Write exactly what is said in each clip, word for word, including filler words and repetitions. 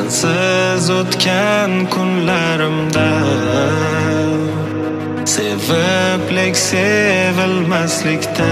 sensiz o'tgan kunlarimda sevib lek sevilmaslikda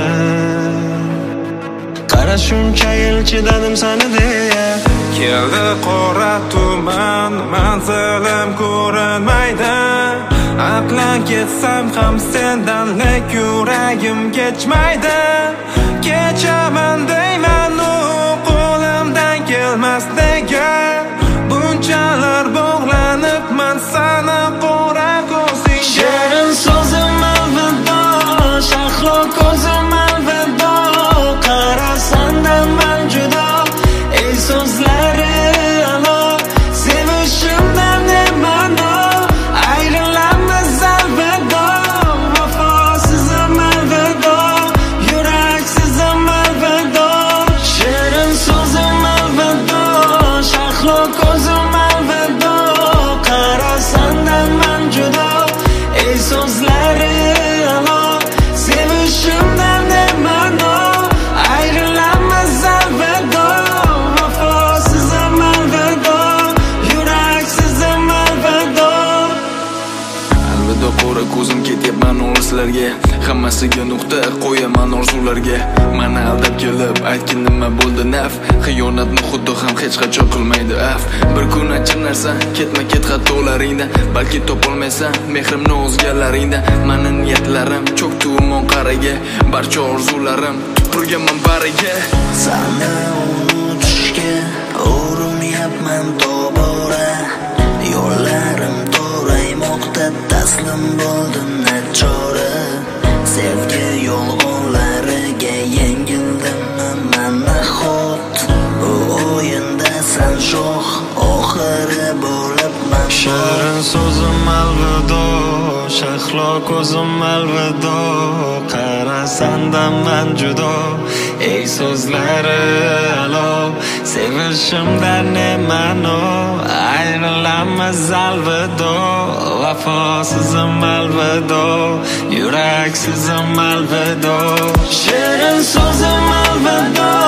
qara shuncha yil chidadim sani deya keldi qora tuman manzilim ko'rinmaydi aqlan ketsam ham sendan lek yuragim kechmaydi kechaman deyman u qo'limdan kelmas nega bunchalar bog'lanibman sana qora ko'zingga shirin so'zim alvido shahlo ko'zim alvido qara sandan man judo ey so'zlari alo sevishimdan ne ma'no ayrilamiz alvido vafosizim alvido yuraksizim alvido shirin so'zim alvido shahlo ko'zim alvido qara sandan man judo ey so'zlari alo sevishimdan ne ma'no ayrilamiz alvido vafosizim alvido yuraksizim alvido alvido qora ko'zim ketyapman olislarga hammasiga nuqta qo'yaman orzularga mani aldab kelib aytgin nima bo'ldi naf xiyonatni xuddi ham hech qachon qilmaydi af bir kun achinarsan ketma ket xatolaringdan balki topolmaysan mehrimni o'zgalaringdan mani niyatlarim cho'kdi umon qaraga barcha orzularim tupurganman bariga Seni unutishga urinyapman tobora yo'llarim to'raymoqda taslim bo'ldim nachora sevgi yolg'onlariga yengildim man nahot bu o'yinda san shoh oxiri bo'libman shirin so'zim alvido shahlo ko'zim alvido qara sandan man judo ey so'zlari alo sevishimdan ne ma'no ayrilamiz alvido vafosizim alvido yuraksizim alvido shirin so'zim alvido